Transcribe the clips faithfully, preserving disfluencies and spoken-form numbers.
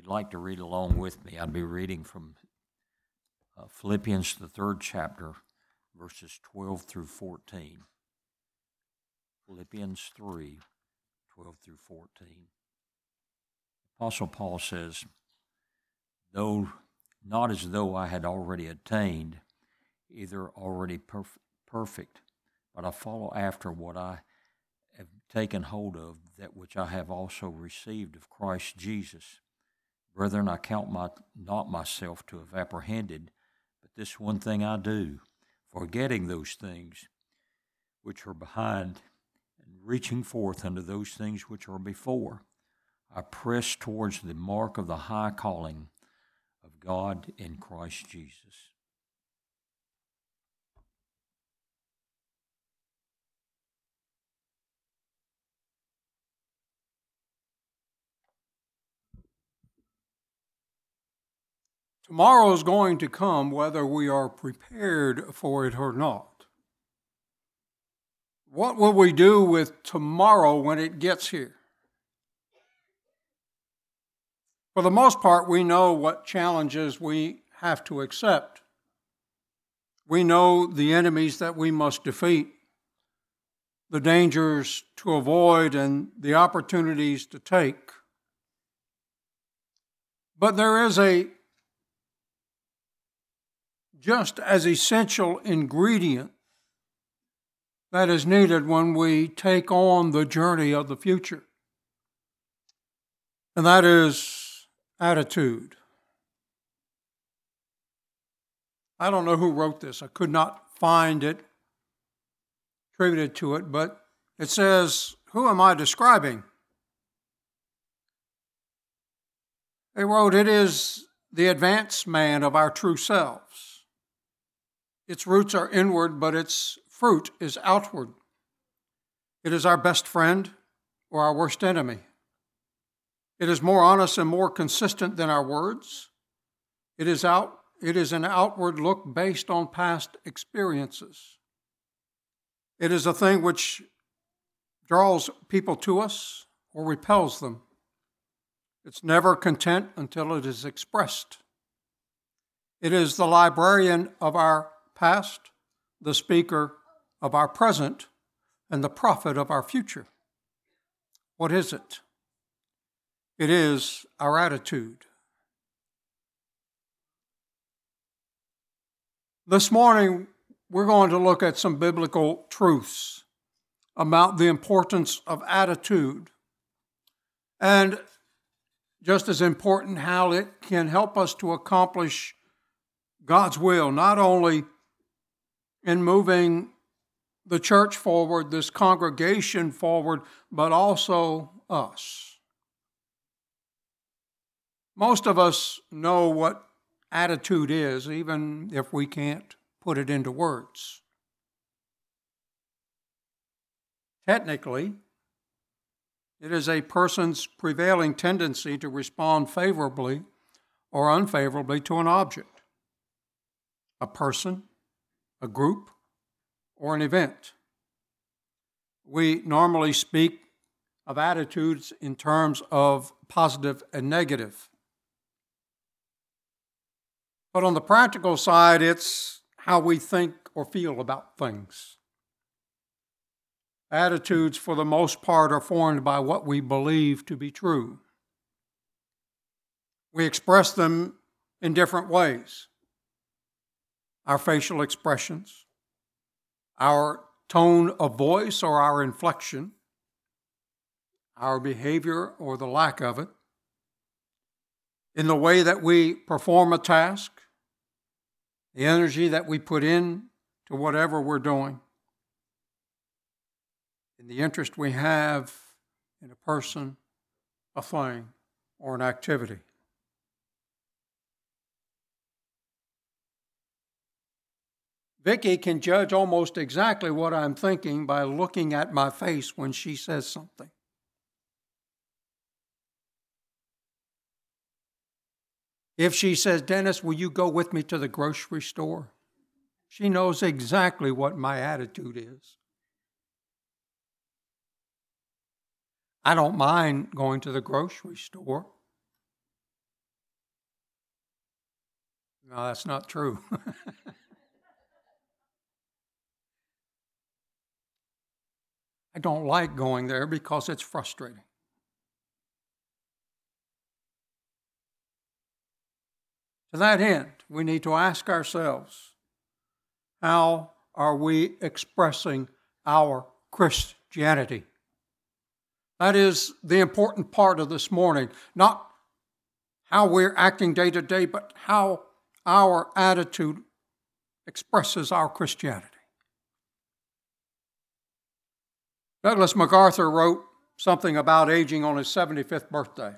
you'd like to read along with me, I'd be reading from uh, Philippians, the third chapter, verses twelve through fourteen. Philippians three, twelve through fourteen. Apostle Paul says, though not as though I had already attained, either already perf- perfect, but I follow after what I have taken hold of, that which I have also received of Christ Jesus. Brethren, I count my, not myself to have apprehended, but this one thing I do, forgetting those things which are behind, and reaching forth unto those things which are before, I press towards the mark of the high calling of God in Christ Jesus. Tomorrow is going to come whether we are prepared for it or not. What will we do with tomorrow when it gets here? For the most part, we know what challenges we have to accept. We know the enemies that we must defeat, the dangers to avoid, and the opportunities to take. But there is a just as essential ingredient that is needed when we take on the journey of the future, and that is attitude. I don't know who wrote this. I could not find it attributed to it, but it says, who am I describing? They wrote, it is the advanced man of our true selves. Its roots are inward, but its fruit is outward. It is our best friend or our worst enemy. It is more honest and more consistent than our words. It is out, it is an outward look based on past experiences. It is a thing which draws people to us or repels them. It's never content until it is expressed. It is the librarian of our past, the speaker of our present, and the prophet of our future. What is it? It is our attitude. This morning, we're going to look at some biblical truths about the importance of attitude, and just as important, how it can help us to accomplish God's will, not only in moving the church forward, this congregation forward, but also us. Most of us know what attitude is, even if we can't put it into words. Technically, it is a person's prevailing tendency to respond favorably or unfavorably to an object, a person, a group, or an event. We normally speak of attitudes in terms of positive and negative. But on the practical side, it's how we think or feel about things. Attitudes, for the most part, are formed by what we believe to be true. We express them in different ways. Our facial expressions, our tone of voice or our inflection, our behavior or the lack of it, in the way that we perform a task, the energy that we put in to whatever we're doing, in the interest we have in a person, a thing, or an activity. Vicki can judge almost exactly what I'm thinking by looking at my face when she says something. If she says, Dennis, will you go with me to the grocery store? She knows exactly what my attitude is. I don't mind going to the grocery store. No, that's not true. I don't like going there because it's frustrating. To that end, we need to ask ourselves, how are we expressing our Christianity? That is the important part of this morning, not how we're acting day to day, but how our attitude expresses our Christianity. Douglas MacArthur wrote something about aging on his seventy-fifth birthday.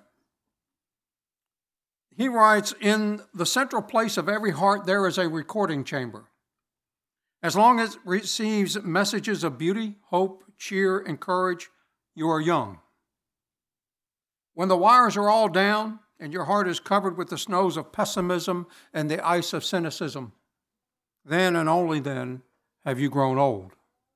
He writes, "In the central place of every heart there is a recording chamber. As long as it receives messages of beauty, hope, cheer, and courage, you are young. When the wires are all down and your heart is covered with the snows of pessimism and the ice of cynicism, then and only then have you grown old."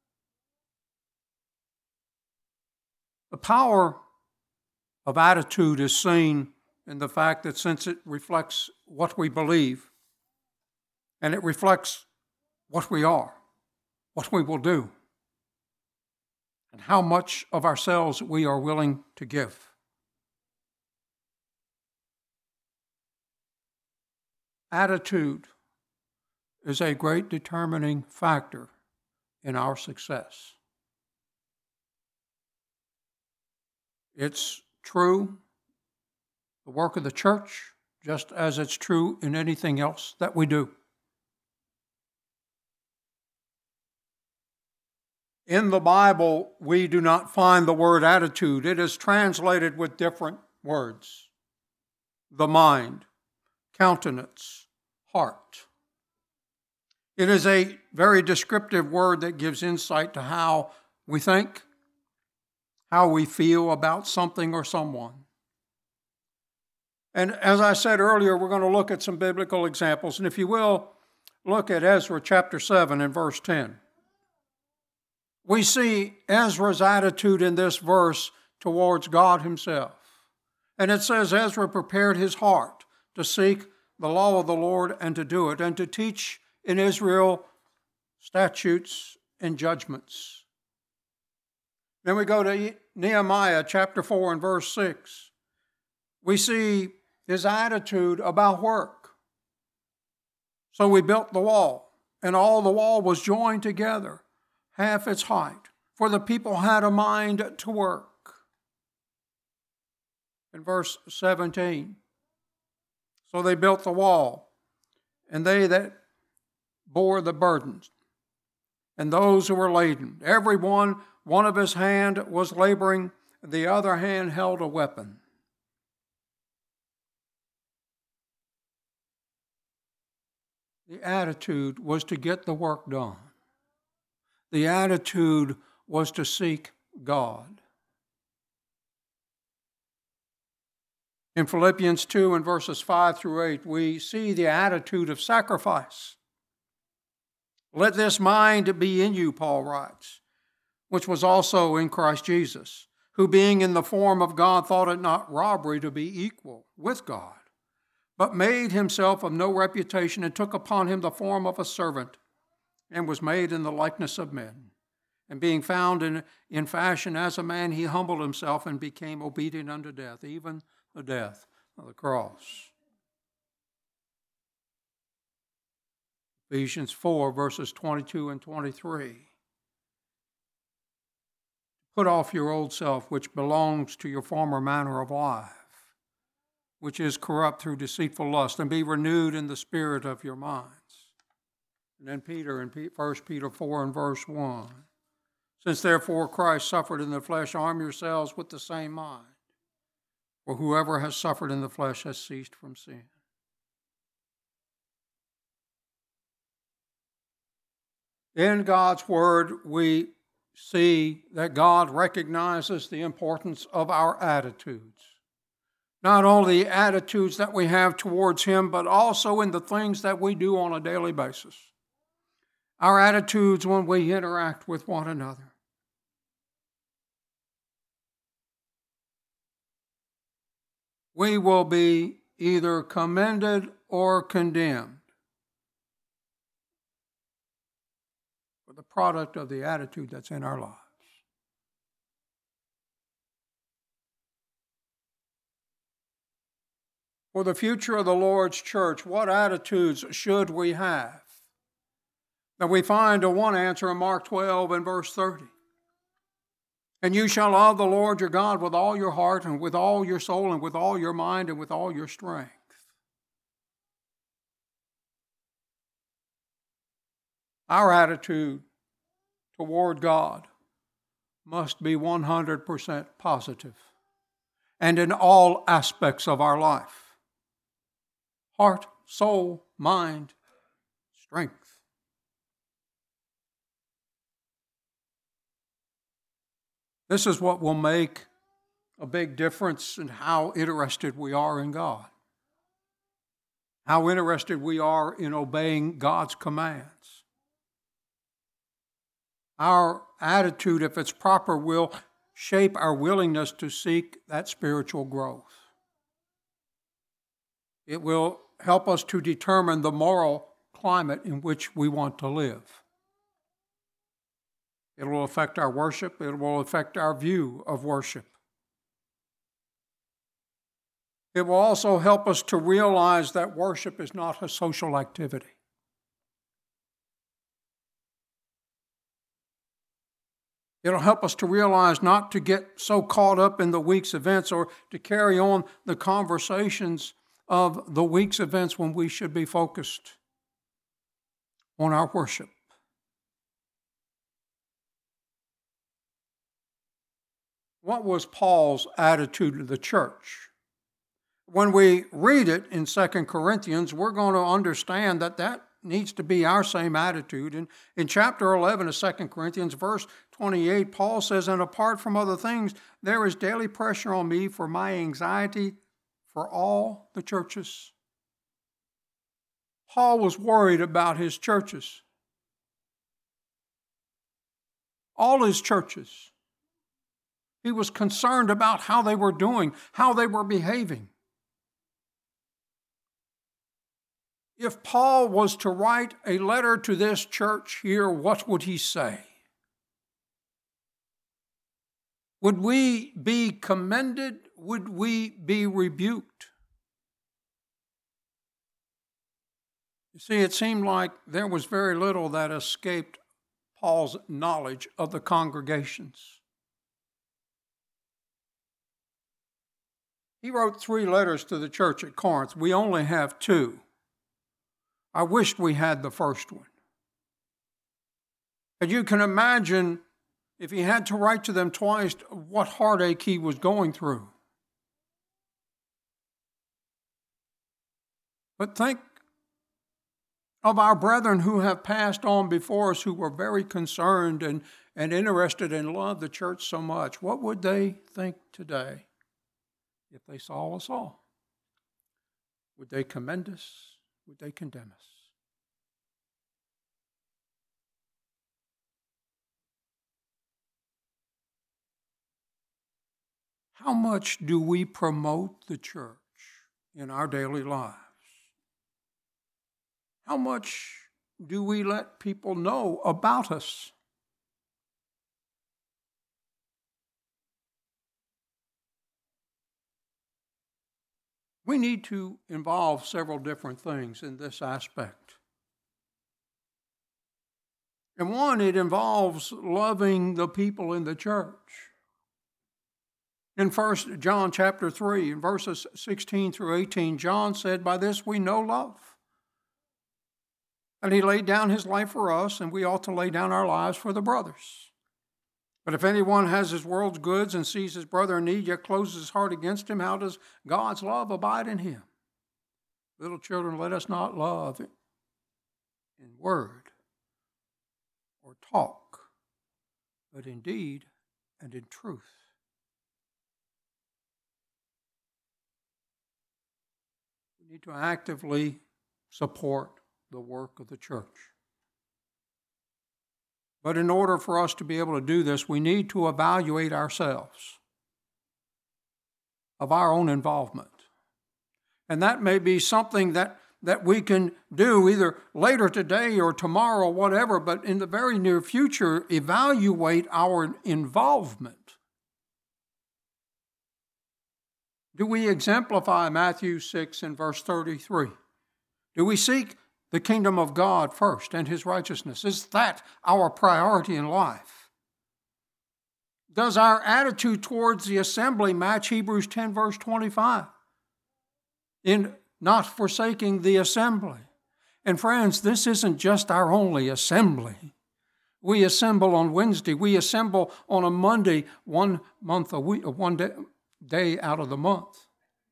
The power of attitude is seen in the fact that since it reflects what we believe, and it reflects what we are, what we will do, and how much of ourselves we are willing to give. Attitude is a great determining factor in our success. It's true, the work of the church, just as it's true in anything else that we do. In the Bible, we do not find the word attitude. It is translated with different words: the mind, countenance, heart. It is a very descriptive word that gives insight to how we think, how we feel about something or someone. And as I said earlier, we're going to look at some biblical examples. And if you will, look at Ezra chapter seven and verse ten. We see Ezra's attitude in this verse towards God himself. And it says Ezra prepared his heart to seek the law of the Lord and to do it, and to teach in Israel statutes and judgments. Then we go to Nehemiah chapter four and verse six. We see his attitude about work. So we built the wall, and all the wall was joined together, half its height, for the people had a mind to work. In verse seventeen, so they built the wall, and they that bore the burdens, and those who were laden, every one, one of his hand was laboring, the other hand held a weapon. The attitude was to get the work done. The attitude was to seek God. In Philippians two and verses five through eight, we see the attitude of sacrifice. Let this mind be in you, Paul writes, which was also in Christ Jesus, who being in the form of God thought it not robbery to be equal with God, but made himself of no reputation and took upon him the form of a servant and was made in the likeness of men. And being found in, in fashion as a man, he humbled himself and became obedient unto death, even the death of the cross. Ephesians four, verses twenty-two and twenty-three. Put off your old self, which belongs to your former manner of life, which is corrupt through deceitful lust, and be renewed in the spirit of your minds. And then Peter in First Peter four and verse one. Since therefore Christ suffered in the flesh, arm yourselves with the same mind. For whoever has suffered in the flesh has ceased from sin. In God's word, we see that God recognizes the importance of our attitudes. Not only the attitudes that we have towards him, but also in the things that we do on a daily basis. Our attitudes when we interact with one another. We will be either commended or condemned product of the attitude that's in our lives. For the future of the Lord's church, what attitudes should we have? Now we find a one answer in Mark twelve and verse thirty. And you shall love the Lord your God with all your heart and with all your soul and with all your mind and with all your strength. Our attitude toward God must be one hundred percent positive and in all aspects of our life. Heart, soul, mind, strength. This is what will make a big difference in how interested we are in God, how interested we are in obeying God's commands. Our attitude, if it's proper, will shape our willingness to seek that spiritual growth. It will help us to determine the moral climate in which we want to live. It will affect our worship. It will affect our view of worship. It will also help us to realize that worship is not a social activity. It'll help us to realize not to get so caught up in the week's events or to carry on the conversations of the week's events when we should be focused on our worship. What was Paul's attitude to the church? When we read it in Second Corinthians, we're going to understand that that needs to be our same attitude. And in chapter eleven of Second Corinthians, verse twenty-eight, Paul says, and apart from other things, there is daily pressure on me for my anxiety for all the churches. Paul was worried about his churches. All his churches. He was concerned about how they were doing, how they were behaving. If Paul was to write a letter to this church here, what would he say? Would we be commended? Would we be rebuked? You see, it seemed like there was very little that escaped Paul's knowledge of the congregations. He wrote three letters to the church at Corinth. We only have two. I wished we had the first one. And you can imagine if he had to write to them twice what heartache he was going through. But think of our brethren who have passed on before us, who were very concerned and, and interested and loved the church so much. What would they think today if they saw us all? Would they commend us? Would they condemn us? How much do we promote the church in our daily lives? How much do we let people know about us? We need to involve several different things in this aspect. And one, it involves loving the people in the church. In First John chapter three, in verses sixteen through eighteen, John said, by this we know love. And he laid down his life for us, and we ought to lay down our lives for the brothers. But if anyone has his world's goods and sees his brother in need, yet closes his heart against him, how does God's love abide in him? Little children, let us not love in word or talk, but in deed and in truth. We need to actively support the work of the church. But in order for us to be able to do this, we need to evaluate ourselves of our own involvement. And that may be something that that we can do either later today or tomorrow, whatever, but in the very near future, evaluate our involvement. Do we exemplify Matthew six and verse thirty-three? Do we seek the kingdom of God first and his righteousness? Is that our priority in life? Does our attitude towards the assembly match Hebrews ten verse twenty-five? In not forsaking the assembly. And friends, this isn't just our only assembly. We assemble on Wednesday. We assemble on a Monday, one month a week, one day, day out of the month.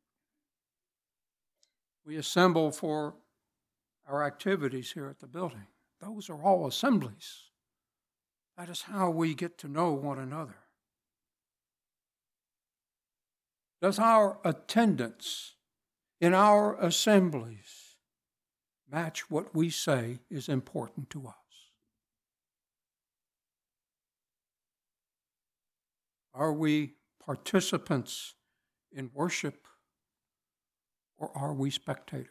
We assemble for our activities here at the building. Those are all assemblies. That is how we get to know one another. Does our attendance in our assemblies match what we say is important to us? Are we participants in worship, or are we spectators?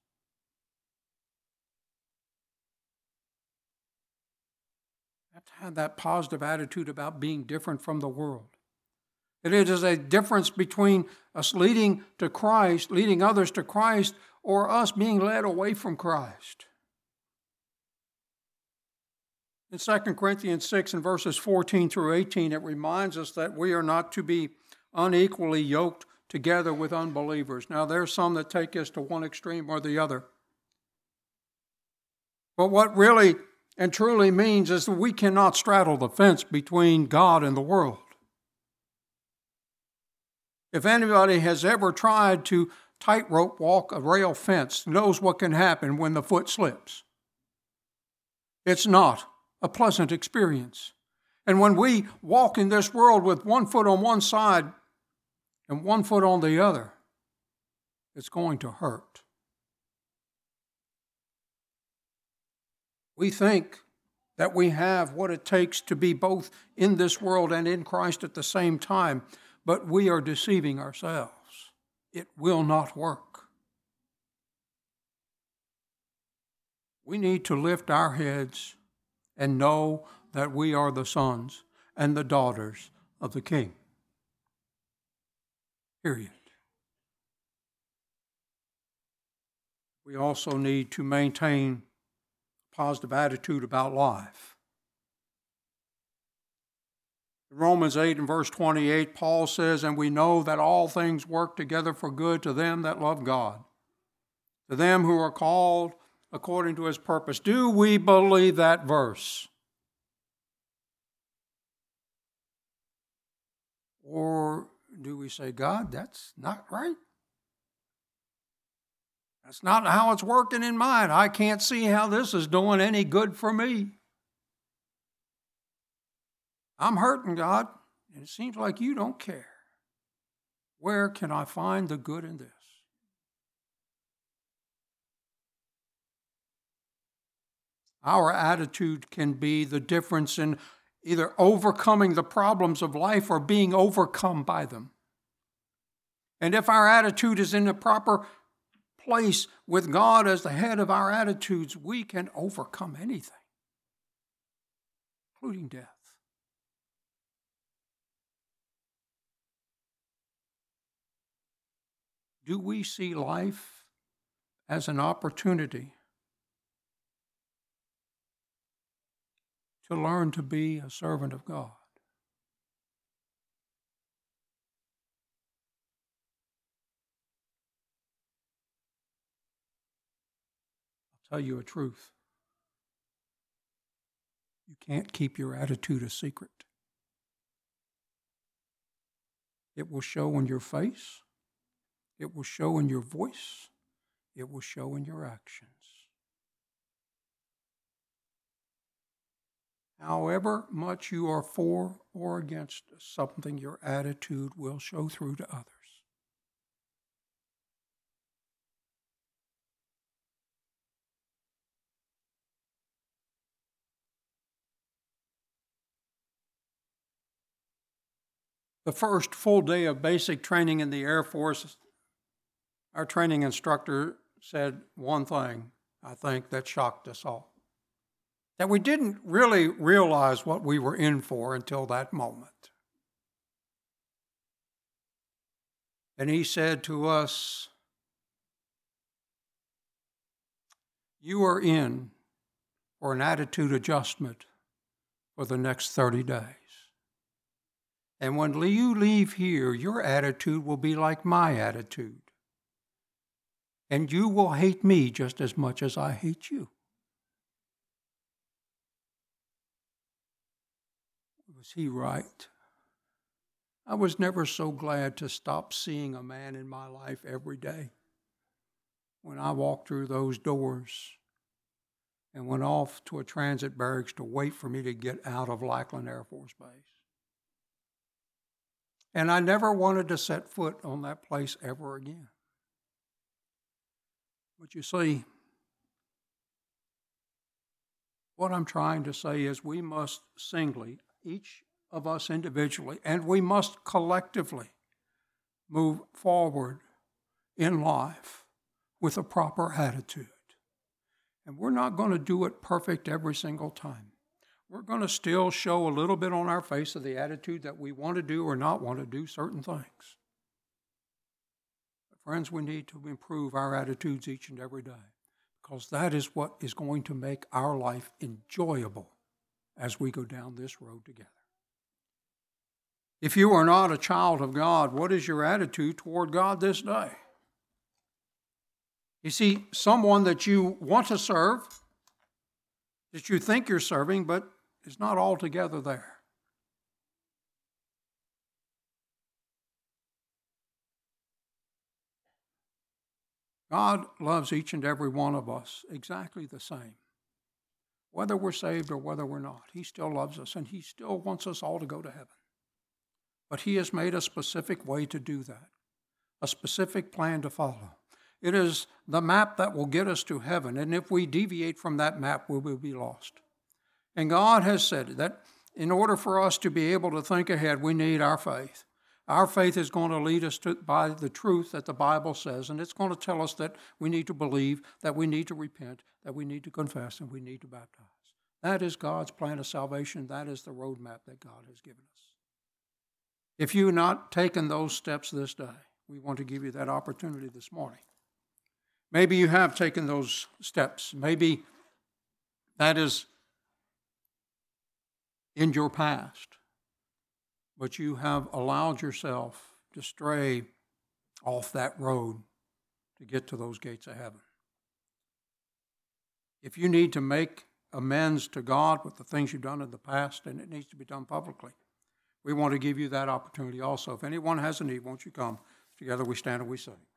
We have to have that positive attitude about being different from the world. It is a difference between us leading to Christ, leading others to Christ, or us being led away from Christ. In Second Corinthians six and verses fourteen through eighteen, it reminds us that we are not to be unequally yoked together with unbelievers. Now, there's some that take us to one extreme or the other. But what really and truly means is that we cannot straddle the fence between God and the world. If anybody has ever tried to tightrope walk a rail fence, knows what can happen when the foot slips. It's not a pleasant experience. And when we walk in this world with one foot on one side and one foot on the other, it's going to hurt. We think that we have what it takes to be both in this world and in Christ at the same time, but we are deceiving ourselves. It will not work. We need to lift our heads and know that we are the sons and the daughters of the King. Period. We also need to maintain a positive attitude about life. In Romans eight and verse twenty-eight, Paul says, "And we know that all things work together for good to them that love God, to them who are called according to his purpose." Do we believe that verse? Or do we say, God, that's not right? That's not how it's working in mine. I can't see how this is doing any good for me. I'm hurting, God, and it seems like you don't care. Where can I find the good in this? Our attitude can be the difference in either overcoming the problems of life or being overcome by them. And if our attitude is in the proper place with God as the head of our attitudes, we can overcome anything, including death. Do we see life as an opportunity to learn to be a servant of God? I'll tell you a truth. You can't keep your attitude a secret. It will show in your face. It will show in your voice. It will show in your actions. However much you are for or against something, your attitude will show through to others. The first full day of basic training in the Air Force, our training instructor said one thing, I think, that shocked us all. That we didn't really realize what we were in for until that moment. And he said to us, you are in for an attitude adjustment for the next thirty days. And when you leave here, your attitude will be like my attitude. And you will hate me just as much as I hate you. Was he right? I was never so glad to stop seeing a man in my life every day. When I walked through those doors and went off to a transit barracks to wait for me to get out of Lackland Air Force Base. And I never wanted to set foot on that place ever again. But you see, what I'm trying to say is we must singly, each of us individually, and we must collectively move forward in life with a proper attitude. And we're not going to do it perfect every single time. We're going to still show a little bit on our face of the attitude that we want to do or not want to do certain things. But friends, we need to improve our attitudes each and every day, because that is what is going to make our life enjoyable as we go down this road together. If you are not a child of God, what is your attitude toward God this day? You see, someone that you want to serve, that you think you're serving, but is not altogether there. God loves each and every one of us exactly the same. Whether we're saved or whether we're not, He still loves us, and He still wants us all to go to heaven. But He has made a specific way to do that, a specific plan to follow. It is the map that will get us to heaven, and if we deviate from that map, we will be lost. And God has said that in order for us to be able to think ahead, we need our faith. Our faith is going to lead us to, by the truth that the Bible says, and it's going to tell us that we need to believe, that we need to repent, that we need to confess, and we need to baptize. That is God's plan of salvation. That is the roadmap that God has given us. If you've not taken those steps this day, we want to give you that opportunity this morning. Maybe you have taken those steps. Maybe that is in your past, but you have allowed yourself to stray off that road to get to those gates of heaven. If you need to make amends to God with the things you've done in the past, and it needs to be done publicly, we want to give you that opportunity also. If anyone has a need, won't you come? Together we stand and we sing.